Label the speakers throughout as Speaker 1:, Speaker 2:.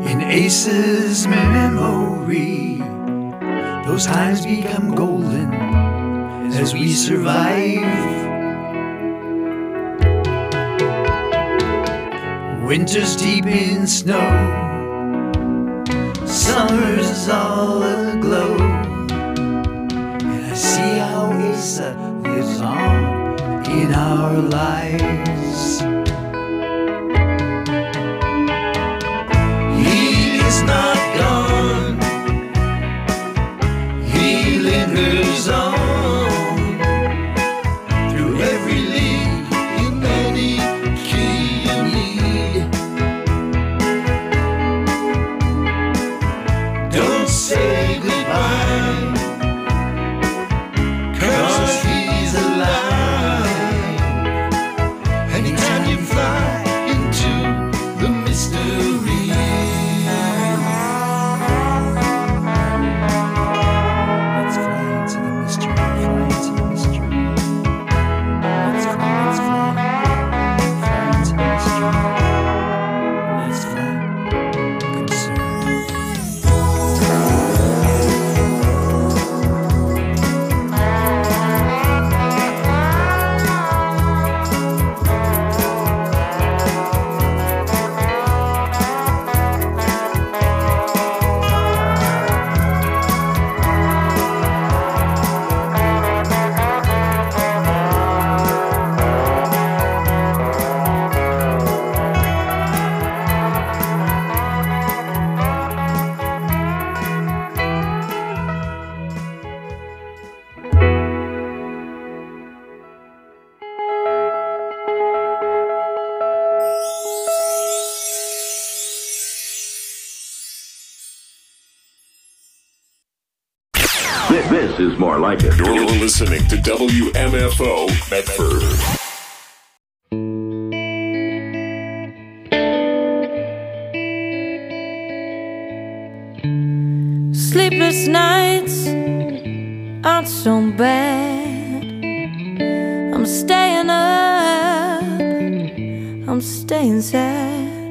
Speaker 1: In Ace's memory, those times become golden as we survive. Winter's deep in snow, summer's all aglow, and I see how Asa lives on in our lives. He is not gone, he lingers on through every lead in any key you need. Don't say goodbye, 'cause he's alive. Anytime you fly into the mystery. Let's fly into the mystery, fly into the mystery. Let's fly into the mystery. Let's fly. Good sir.
Speaker 2: This is more like it.
Speaker 3: You're listening to WMFO Medford.
Speaker 4: Sleepless nights aren't so bad. I'm staying up, I'm staying sad.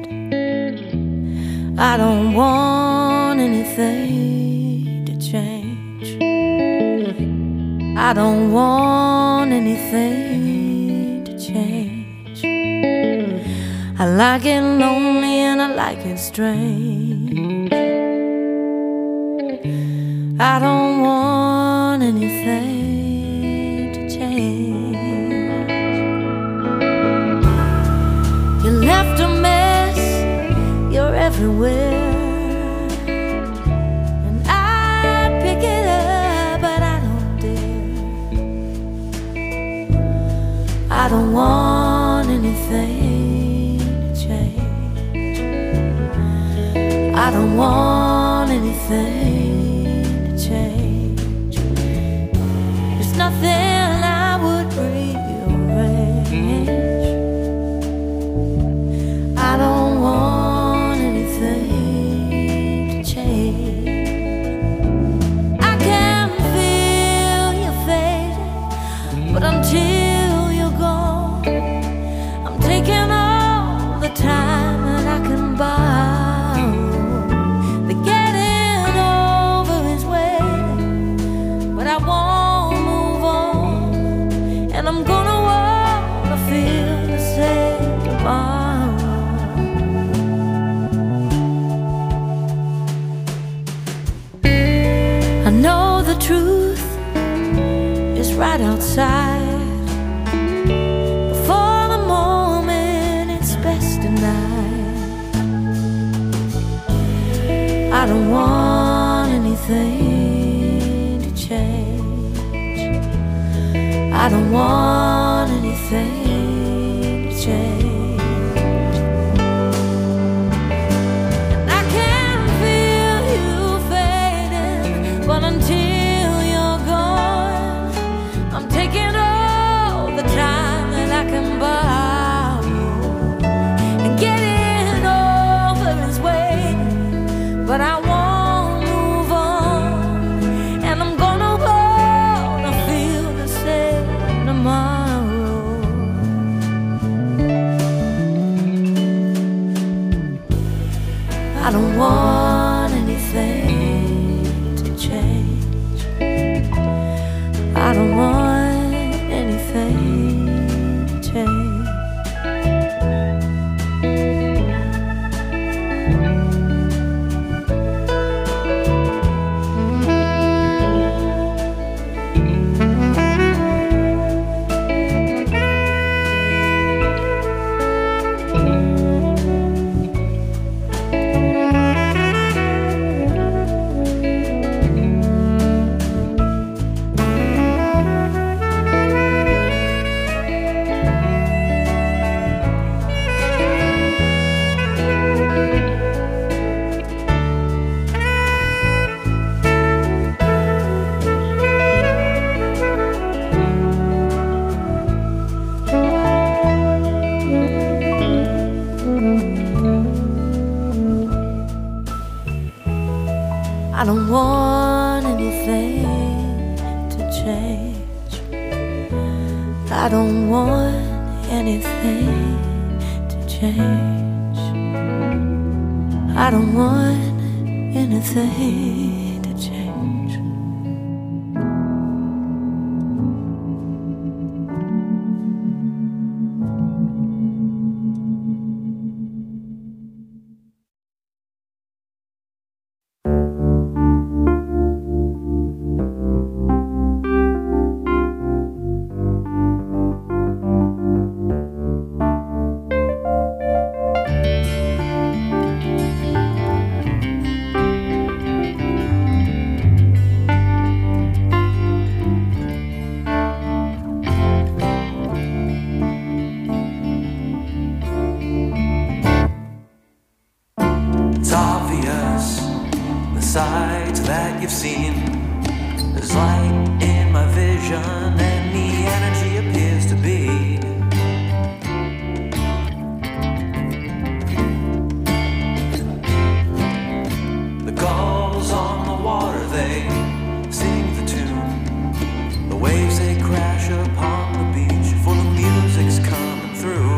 Speaker 4: I don't want anything to change. I don't want anything to change. I like it lonely and I like it strange. I don't want anything to change. You left a mess, you're everywhere, and I pick it up, but I don't dare. I don't want anything to change. I don't want anything to change. There's nothing I would rearrange. I don't want anything to change. I can feel you fading, but until you're gone, I'm taking all the time that I can borrow. The getting over is waiting, but I won't move on, and I'm gonna wanna feel the same tomorrow. I know the truth is right outside. Before the moment, it's best denied. I don't want anything to change. I don't want anything to change. I can feel you fading, but until you're gone, I'm taking all the time that I can borrow. And getting over is waiting, but I won't move on, and I'm gonna wanna feel the same tomorrow. I I don't want anything to change. I don't want anything to change. I don't want anything to change. I don't want anything to change. I don't want anything to change.
Speaker 5: It's obvious, the sights that you've seen. There's light in my vision and the energy appears to be. The gulls on the water, they sing the tune. The waves, they crash upon the beach, for the music's coming through.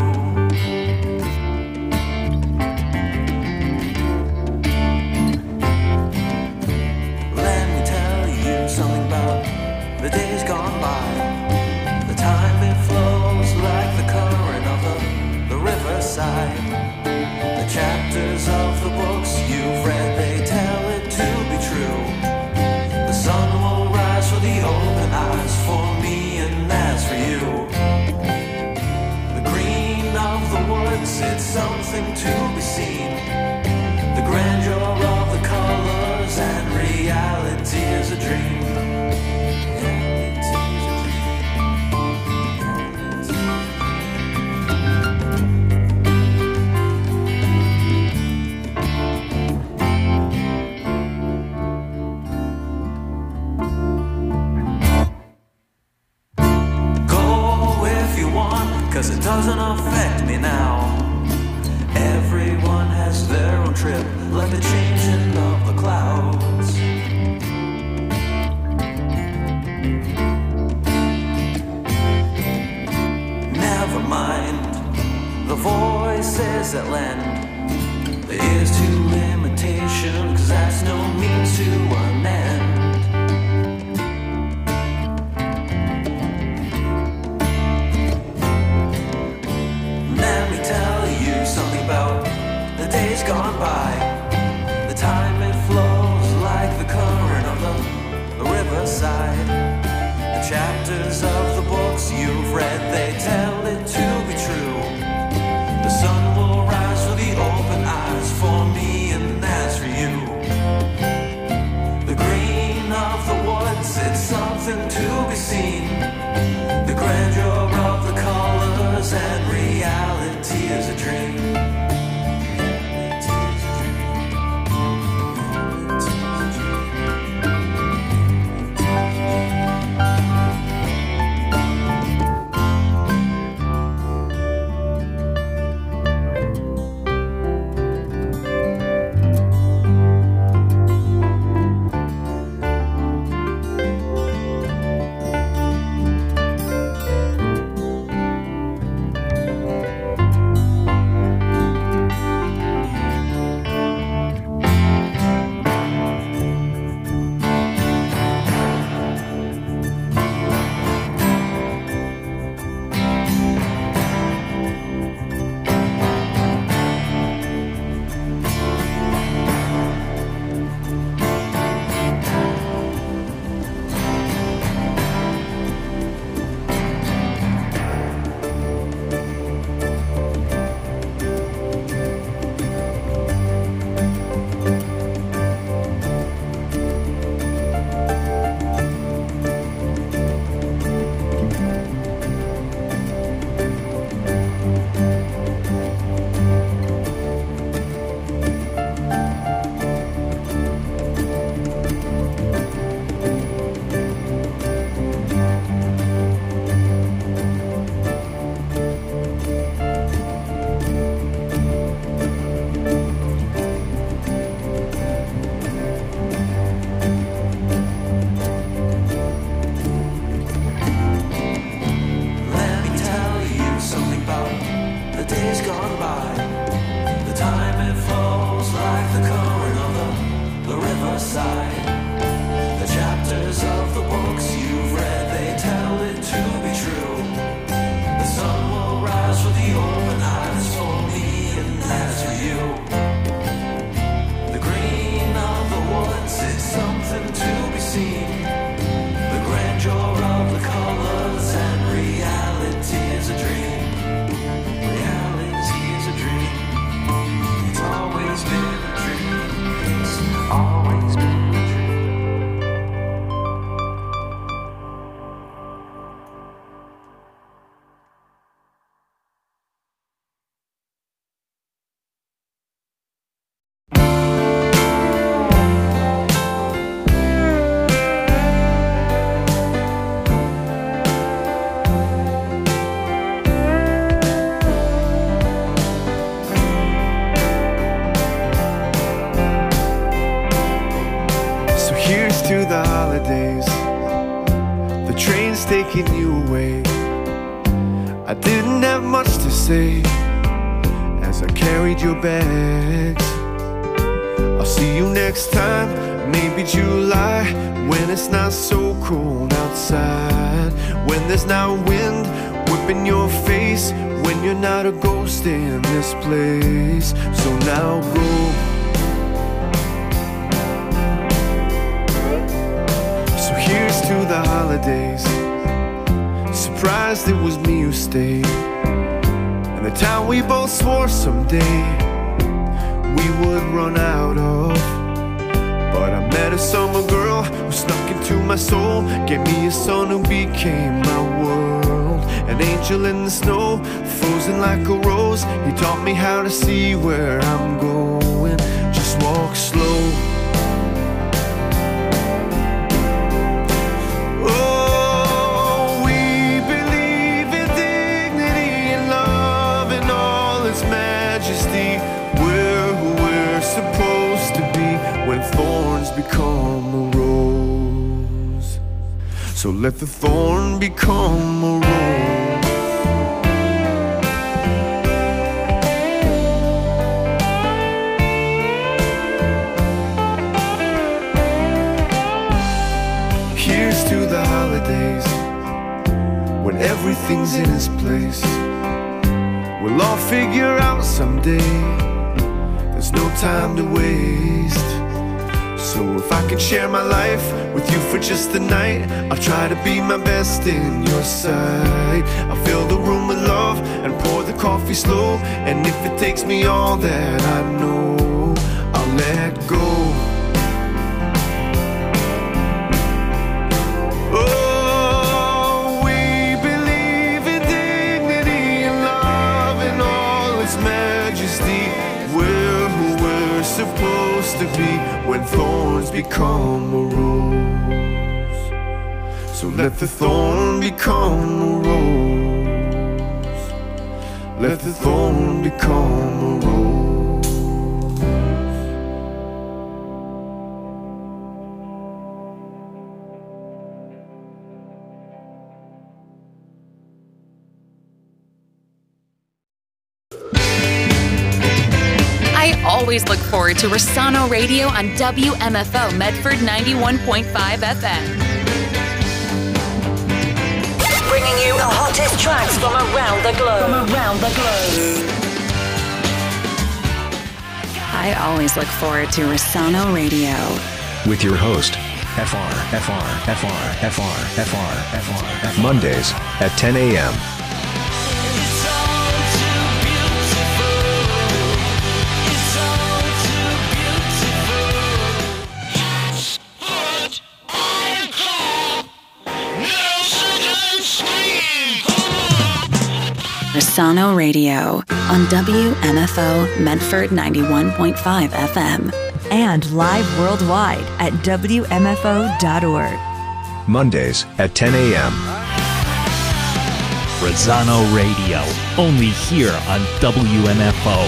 Speaker 5: Something about the days gone by. The time, it flows like the current of the riverside. The chapters of the books you've read, they tell it to be true. The sun will rise for the open eyes, for me and as for you. The green of the woods, it's something to be seen. The grandeur of the colors and reality is a dream. Cause it doesn't affect me now. Everyone has their own trip, like the changing of the clouds. Never mind the voices that lend their ears to limitation, cause that's no means to an end. The days gone by, the time, it flows like the current of the riverside. The chapters of the books you've read, they tell it to be true. The sun will rise for the open eyes, for me and as for you. The green of the woods, it's something to be seen. The grandeur of the colors and reality is a dream.
Speaker 6: to the holidays, the train's taking you away. I didn't have much to say as I carried your bags. I'll see you next time, maybe July, when it's not so cold outside, when there's not wind whipping your face, when you're not a ghost in this place. So now go. So here's to the holidays, surprised it was me who stayed, and the town we both swore someday we would run out of. But I met a summer girl who snuck into my soul, gave me a son who became my world. An angel in the snow, frozen like a rose. He taught me how to see where I'm going. Just walk slow. Oh, we believe in dignity and love and all its majesty. We're who we're supposed to be when thorns become a rose. So let the thorn become a rose. Here's to the holidays, when everything's in its place. We'll all figure out someday, there's no time to waste. So if I can share my life with you for just the night, I'll try to be my best in your sight. I'll fill the room with love and pour the coffee slow, and if it takes me all that I know, I'll let go. Oh, we believe in dignity and love and all its majesty. We're who we're supposed to be when thorns become a rose. So let the thorn become a rose. Let the thorn become a rose.
Speaker 7: I always look forward to Rossano Radio on WMFO Medford 91.5 FM.
Speaker 8: Bringing you the hottest tracks from around the globe.
Speaker 7: I always look forward to Rossano Radio.
Speaker 9: With your host, Mondays at 10 a.m.
Speaker 7: Rossano Radio on WMFO Medford 91.5 FM.
Speaker 10: And live worldwide at WMFO.org.
Speaker 9: Mondays at 10 a.m.
Speaker 11: Rossano Radio, only here on WMFO.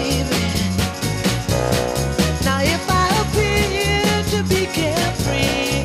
Speaker 12: Free.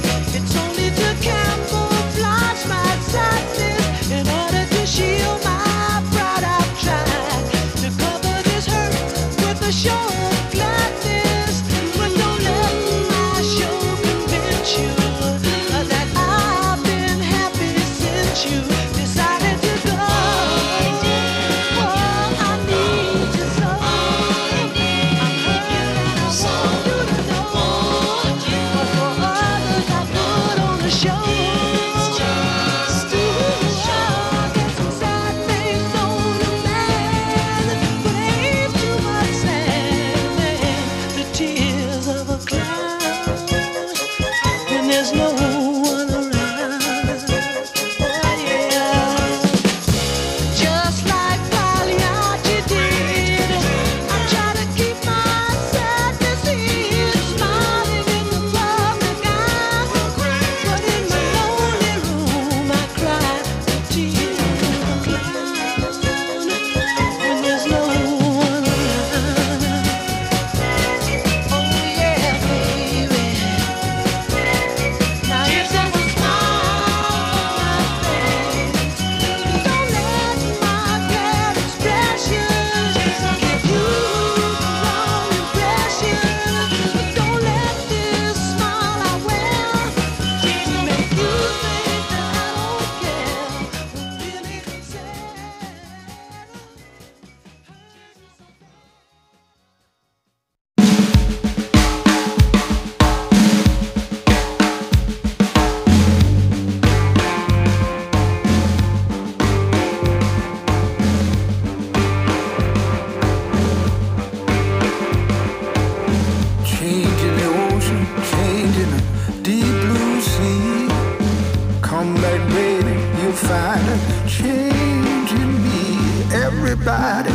Speaker 12: everybody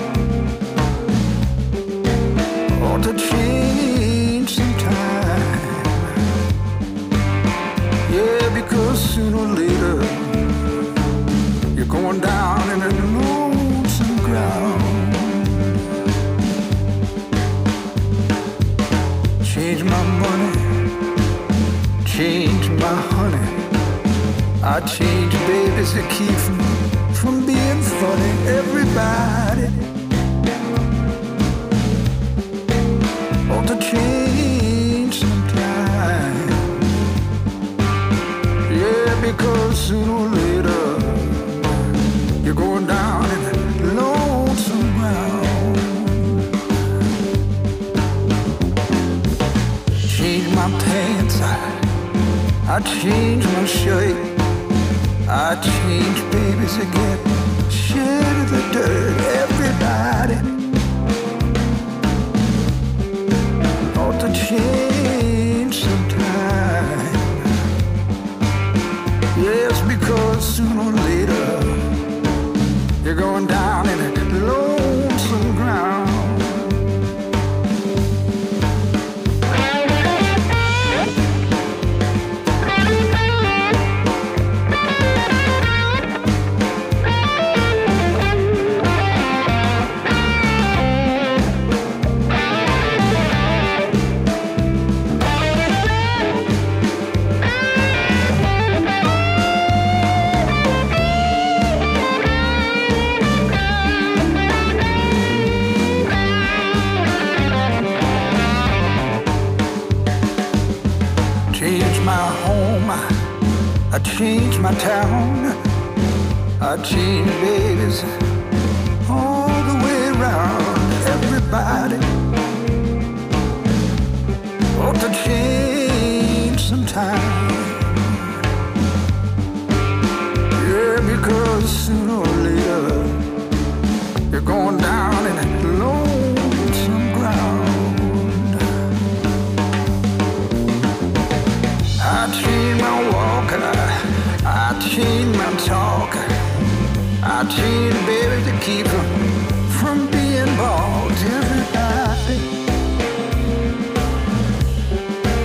Speaker 12: ought to change sometime. Yeah, because sooner or later you're going down in a lonesome ground. Change my money, change my honey. I change babies to keep from being funny. Everybody ought to change sometime. Yeah, because sooner or later you're going down in a lonesome ground. Change my pants, I change my shirt. I change babies again, shed the dirt. Everybody ought to change sometime. Yes, because sooner or later you're going down in a lonesome ground. I change my town, I change babies all the way around. Everybody ought to change sometime. Yeah, because sooner or later you're going down in a lonesome ground. I change my walk, I change my talk, I change baby to keep from being bald. Everybody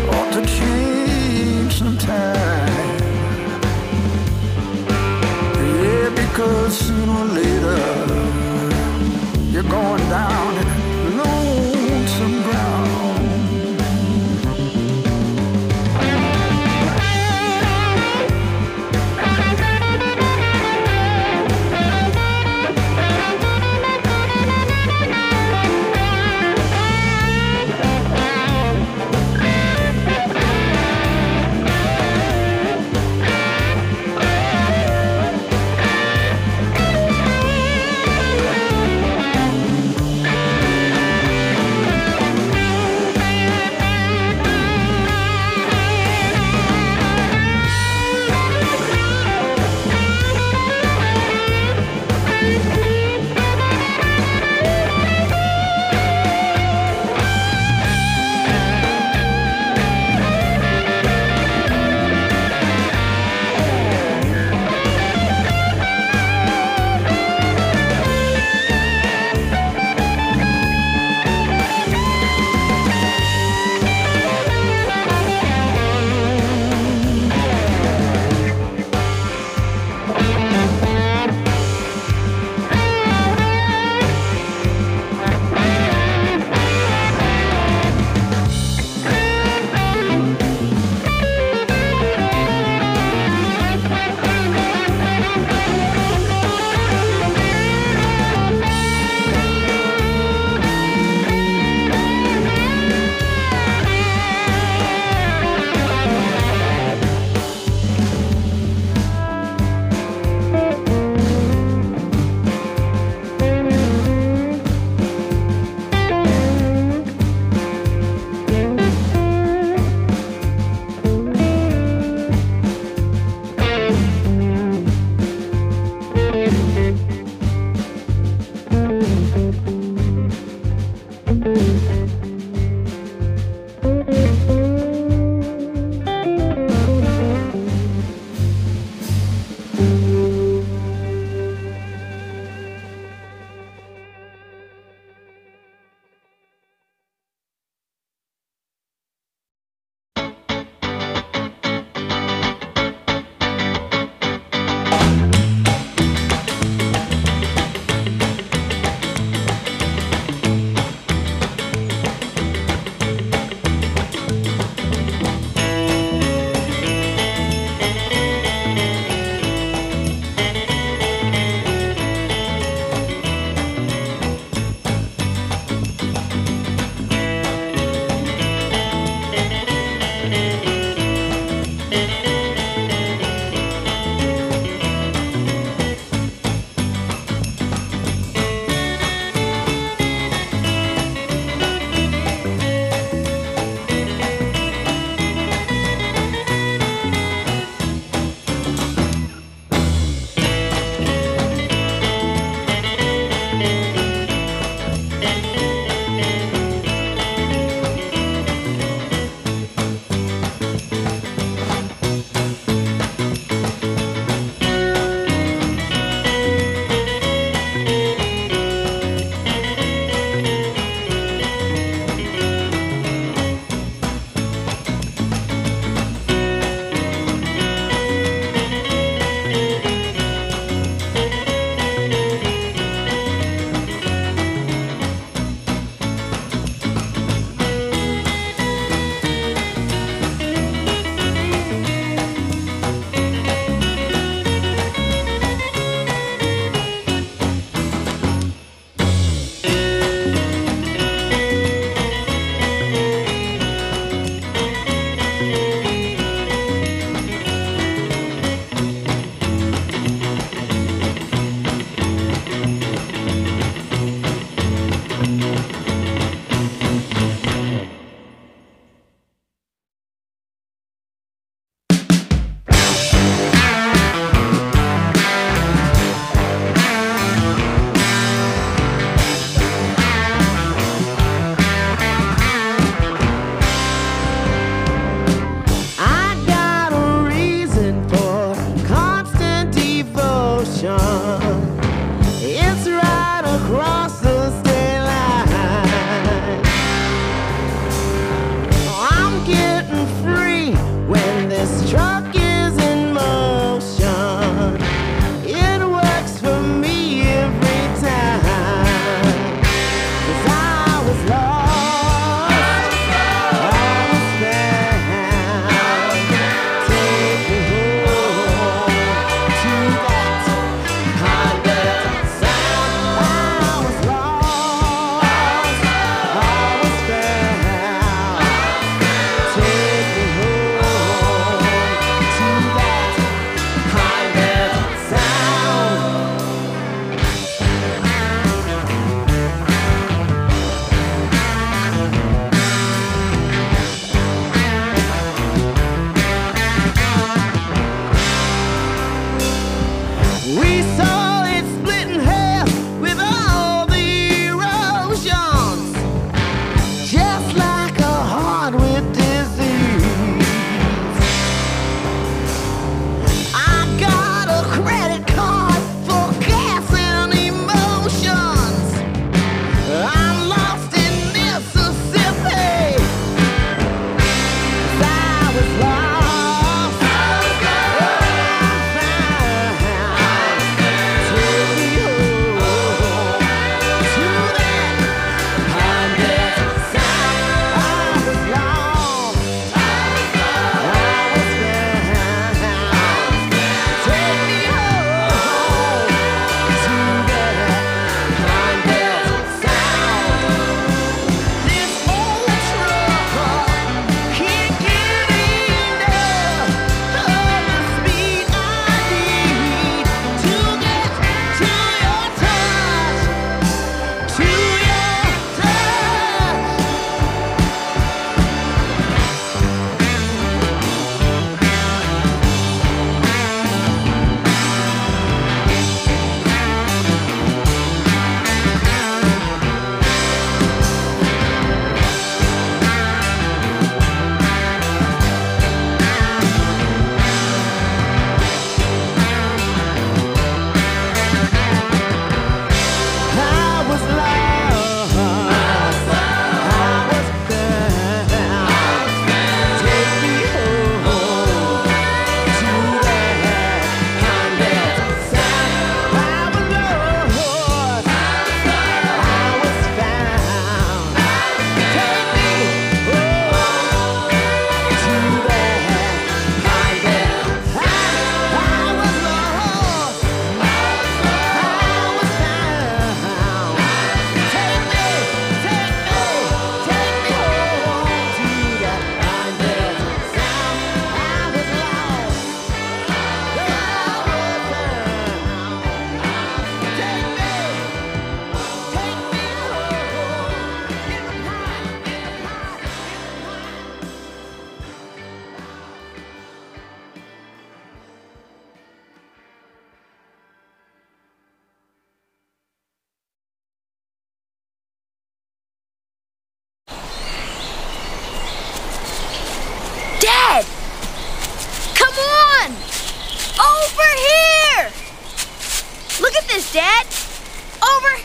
Speaker 13: Dad? Over.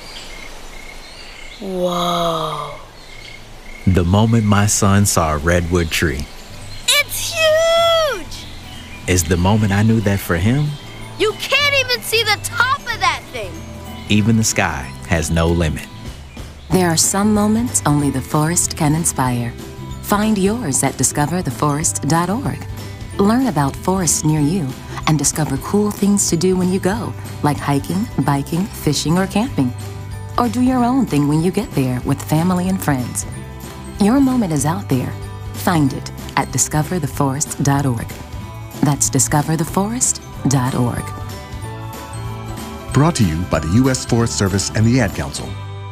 Speaker 13: Whoa.
Speaker 14: The moment my son saw a redwood tree.
Speaker 13: It's huge!
Speaker 14: Is the moment I knew that for him,
Speaker 13: you can't even see the top of that thing.
Speaker 14: Even the sky has no limit.
Speaker 15: There are some moments only the forest can inspire. Find yours at discovertheforest.org. Learn about forests near you and discover cool things to do when you go, like hiking, biking, fishing, or camping. Or do your own thing when you get there with family and friends. Your moment is out there. Find it at discovertheforest.org. That's discovertheforest.org.
Speaker 16: Brought to you by the U.S. Forest Service and the Ad Council.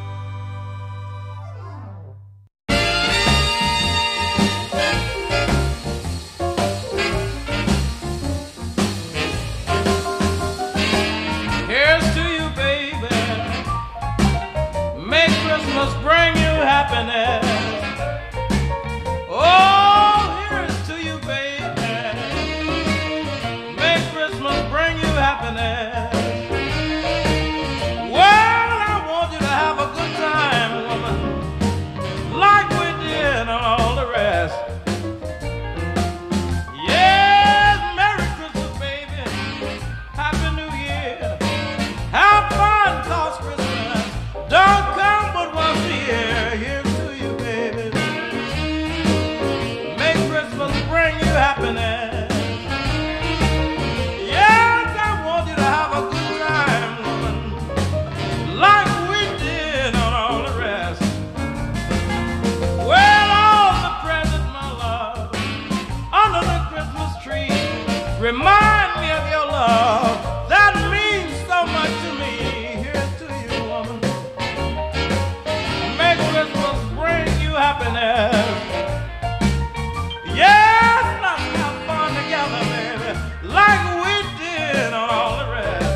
Speaker 17: Here's to you, baby. May Christmas bring you happiness. Oh, here's to you, baby. May Christmas bring you happiness. Well, I want you to have a good time, woman, like we did on all the rest. Yes, Merry Christmas, baby. Happy New Year. Have fun, 'cause Christmas don't come but once a year. Here's to you, baby. May Christmas bring you happiness. Yes, I want you to have a good time, woman, like we did on all the rest. Well, all the presents, my love, under the Christmas tree, remind me of your love. That means so much to me. Here's to you, woman. May Christmas bring you happiness. Yes, let's have fun together, baby, like we did on all the rest.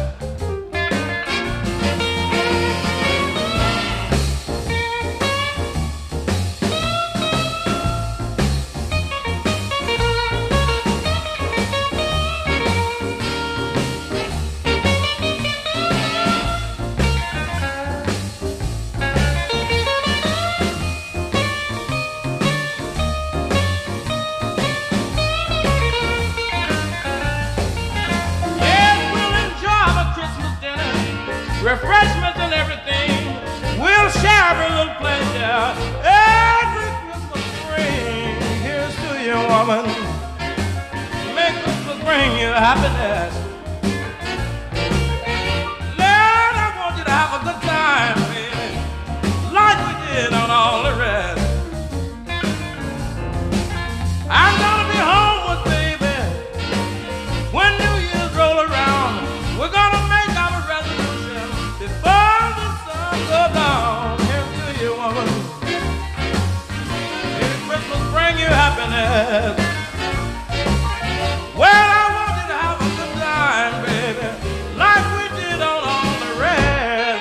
Speaker 17: Yes, we'll enjoy the Christmas dinner, refreshments and everything. We'll share every little pleasure every Christmas spring. Here's to you, woman. May Christmas bring you happiness. Lord, I want you to have a good time, baby, like we did on all the rest. I'm gonna be home with baby when New Year's roll around. We're gonna make our resolution before the sun goes down. Here's to you, woman. May Christmas bring you happiness. Well, I want you to have a good time, baby, like we did on all the rest.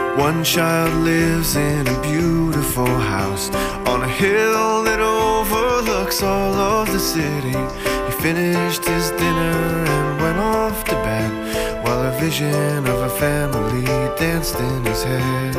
Speaker 6: One child lives in a beautiful house on a hill that overlooks all of the city. He finished his dinner and went off to bed, while a vision of a family danced in his head.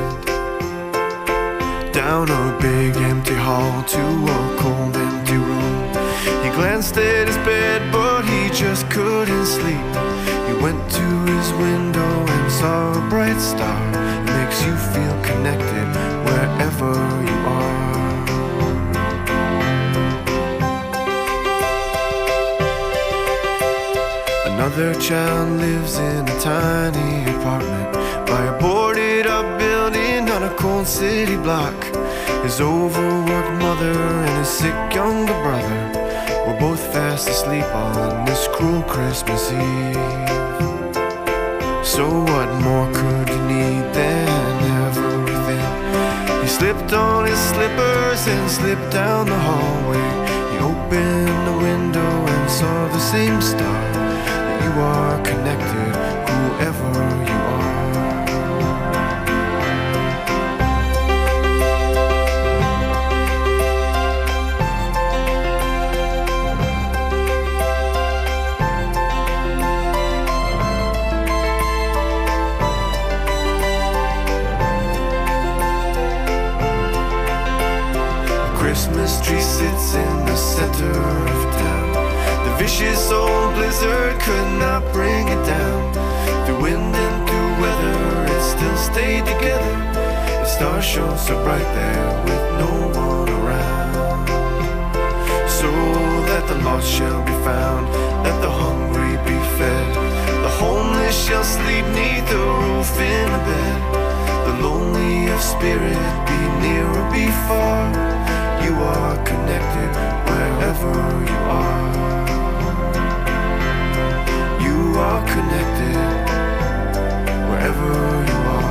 Speaker 6: Down a big empty hall to a cold empty room, he glanced at his bed but he just couldn't sleep. He went to his window and saw a bright star. It makes you feel connected wherever you are. Another child lives in a tiny apartment by a boarded up building on a cold city block. His overworked mother and his sick younger brother were both fast asleep on this cruel Christmas Eve. So what more could you need than everything? He slipped on his slippers and slipped down the hallway. He opened the window and saw the same star. That you are connected, whoever you are. Christmas tree sits in the center of town. The vicious old blizzard could not bring it down. Through wind and through weather, it still stayed together. The stars shone so bright there with no one around. So that the lost shall be found, that the hungry be fed, the homeless shall sleep neath the roof in a bed. The lonely of spirit be near or be far. You are connected wherever you are. You are connected wherever you are.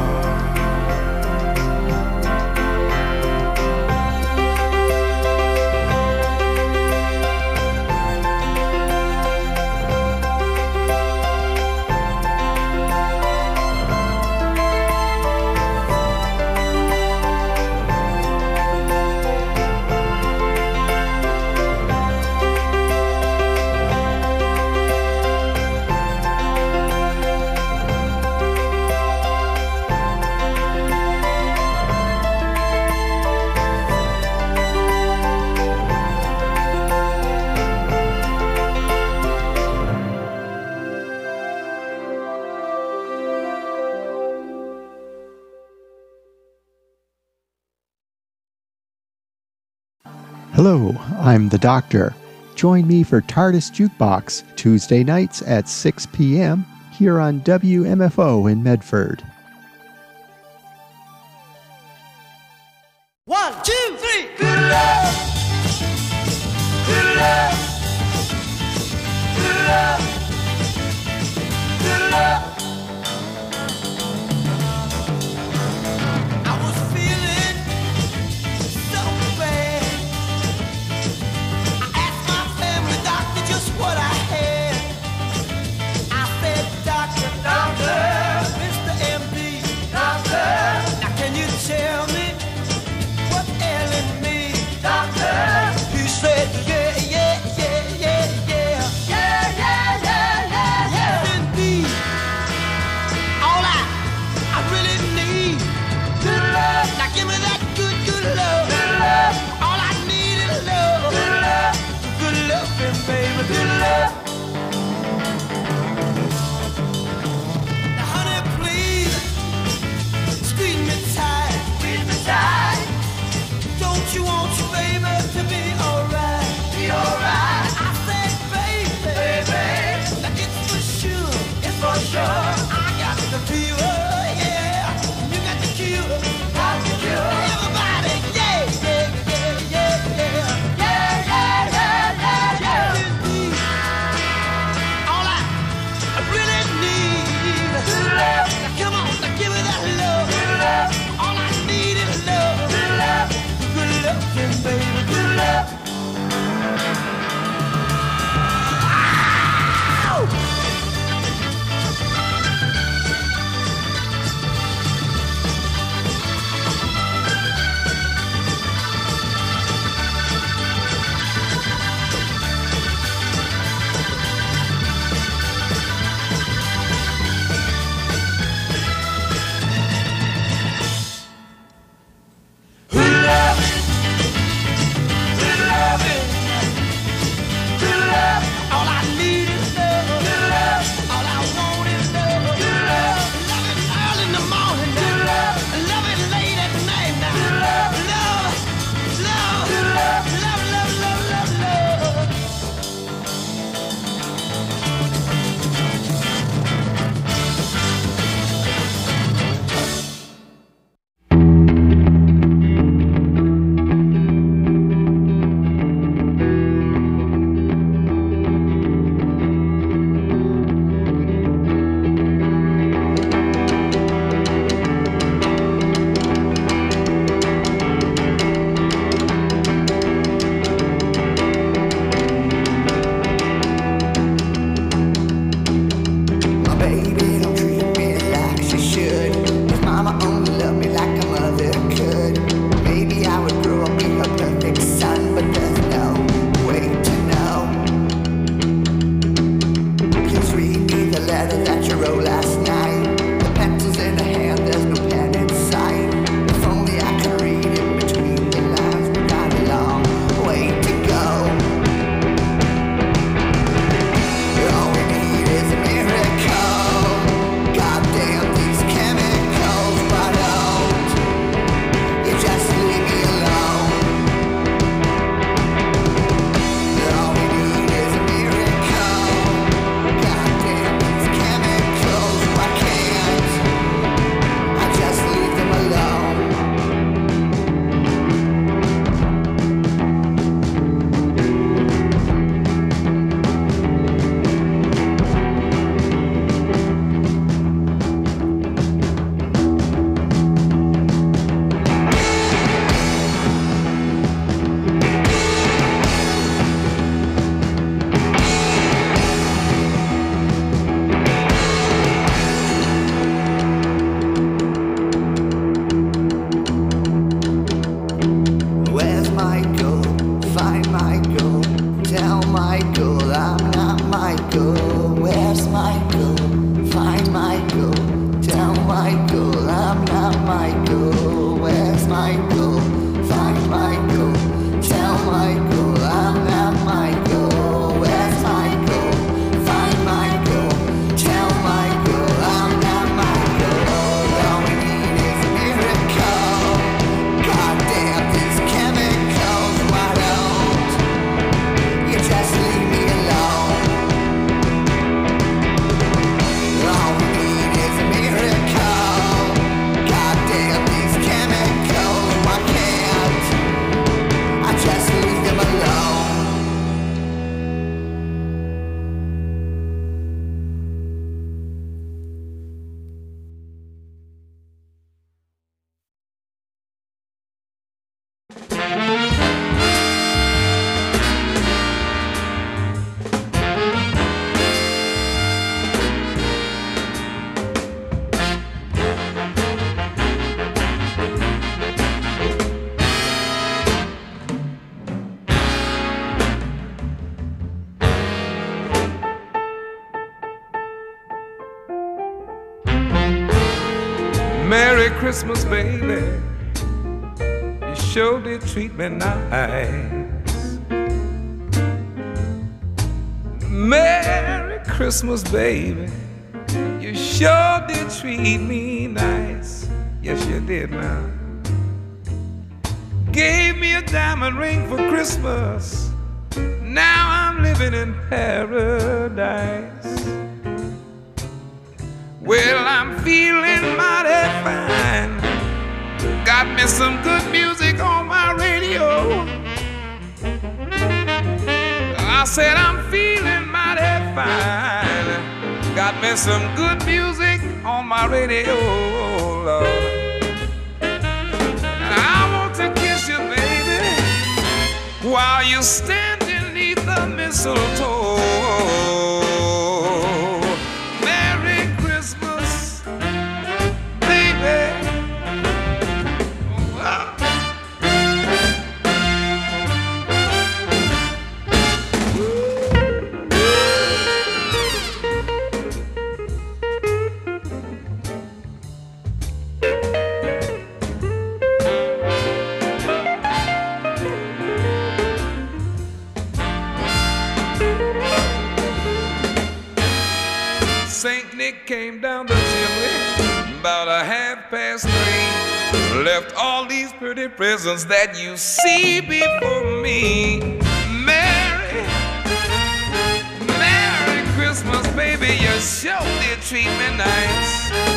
Speaker 18: Hello, I'm the Doctor. Join me for TARDIS Jukebox Tuesday nights at 6 p.m. here on WMFO in Medford.
Speaker 19: 1, 2, 3. Good love. Good love. Good love. Good love. I was feeling so bad. I asked my family doctor just what I had. I said, Doctor, Mr. MD.
Speaker 20: Merry Christmas, baby. You sure did treat me nice. Merry Christmas, baby. You sure did treat me nice. Yes, you did now. Gave me a diamond ring for Christmas. Now I'm living in paradise. Well, I'm feeling mighty fine. Got me some good music on my radio. I said I'm feeling mighty fine. Got me some good music on my radio, Lord. And I want to kiss you, baby, while you stand beneath the mistletoe. Merry Christmas, baby. Wow. St. Nick came down the chimney about 3:30. Left all these pretty presents that you see before me. Merry Christmas, baby. You sure did treat me nice.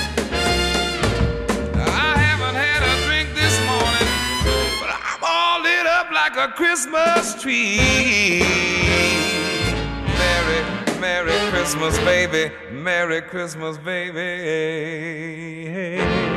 Speaker 20: I haven't had a drink this morning, but I'm all lit up like a Christmas tree. Merry Christmas, baby. Merry Christmas, baby.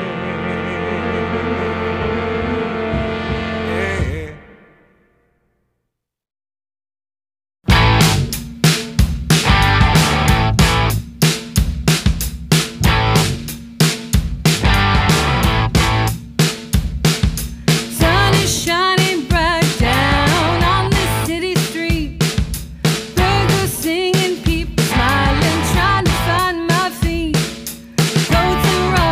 Speaker 21: Sun is shining bright down on this city street. Birds are singing, people smiling, trying to find my feet. Goats and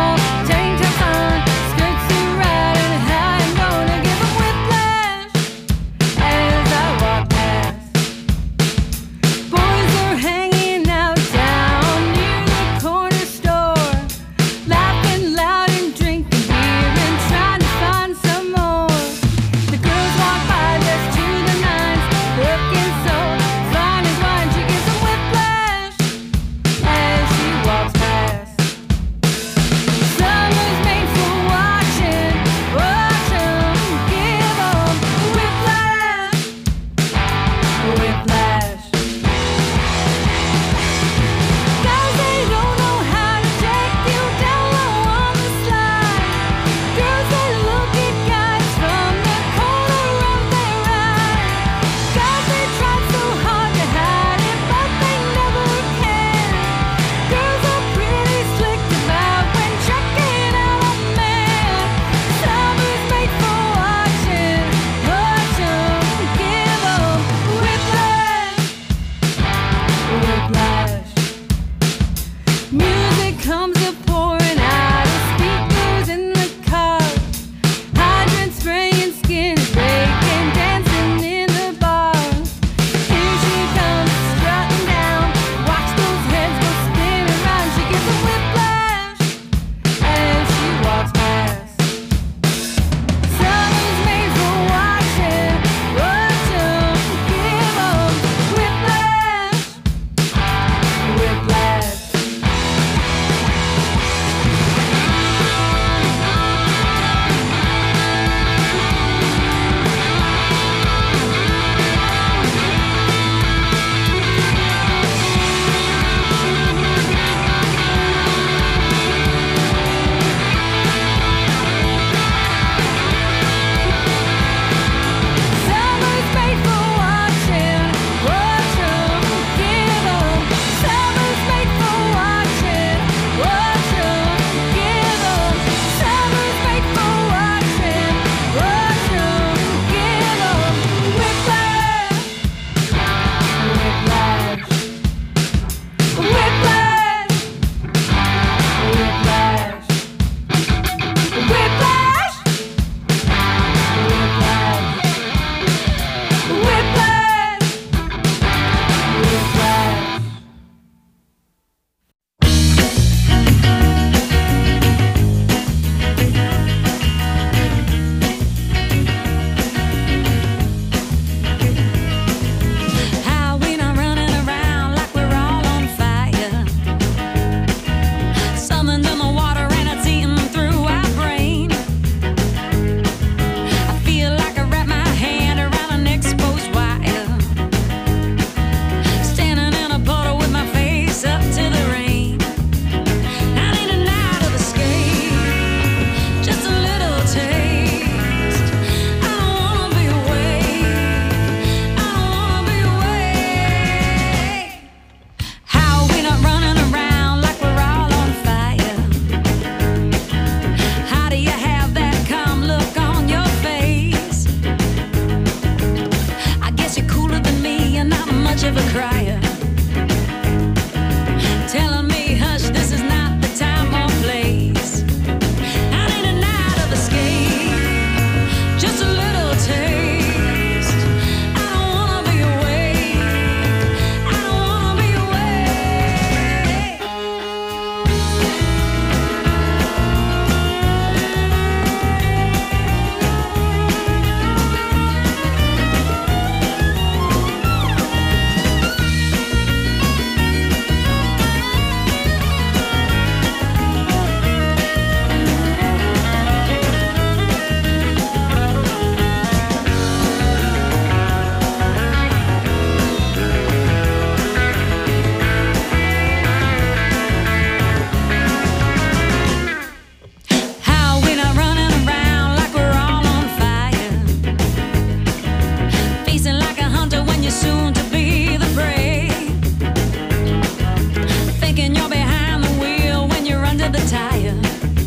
Speaker 4: fire.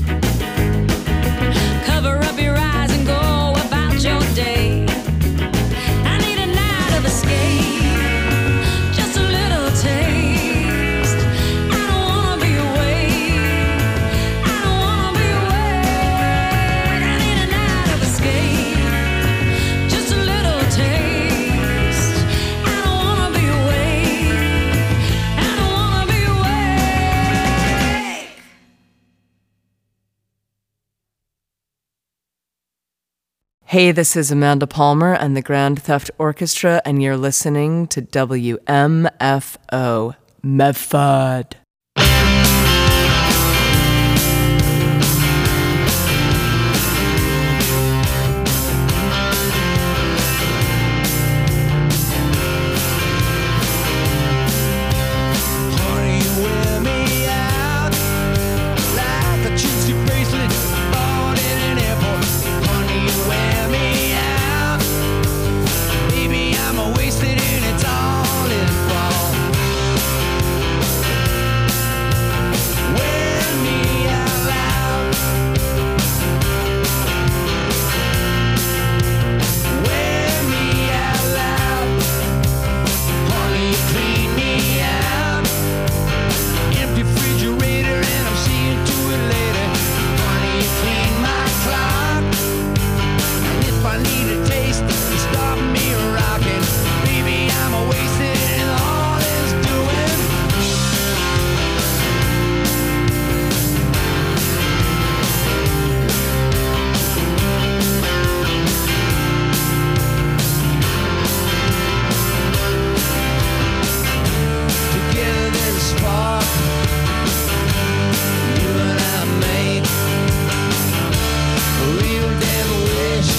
Speaker 4: Cover up your eyes and go about your day. I need a night of escape, just a little taste. I don't wanna be awake, I don't wanna be awake. I need a night of escape, just a little taste. I don't wanna be awake, I don't wanna be awake.
Speaker 1: Hey, this is Amanda Palmer and the Grand Theft Orchestra, and you're listening to WMFO Medford.
Speaker 19: Honey, you wear me out like a juicy bracelet bought in an airport. Honey, you wear me out. Baby, I'm wasted and it's all in the fall. Wear me out loud. Wear me out loud. Honey, you clean me out. Empty refrigerator and I'm seeing to it later. Honey, you clean my clock. And if I need a taste, you stop me rocking. Baby, I'm wasted and all it's doing. Together there's a spark. You and I make a real damn wish.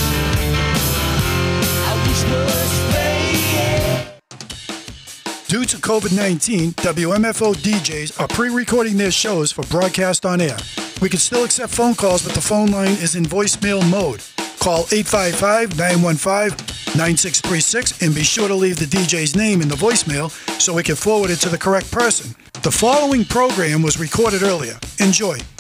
Speaker 19: I wish was fake.
Speaker 22: Due to COVID-19, WMFO DJs are pre-recording their shows for broadcast on air. We can still accept phone calls, but the phone line is in voicemail mode. Call 855-915-9636 and be sure to leave the DJ's name in the voicemail so we can forward it to the correct person. The following program was recorded earlier. Enjoy.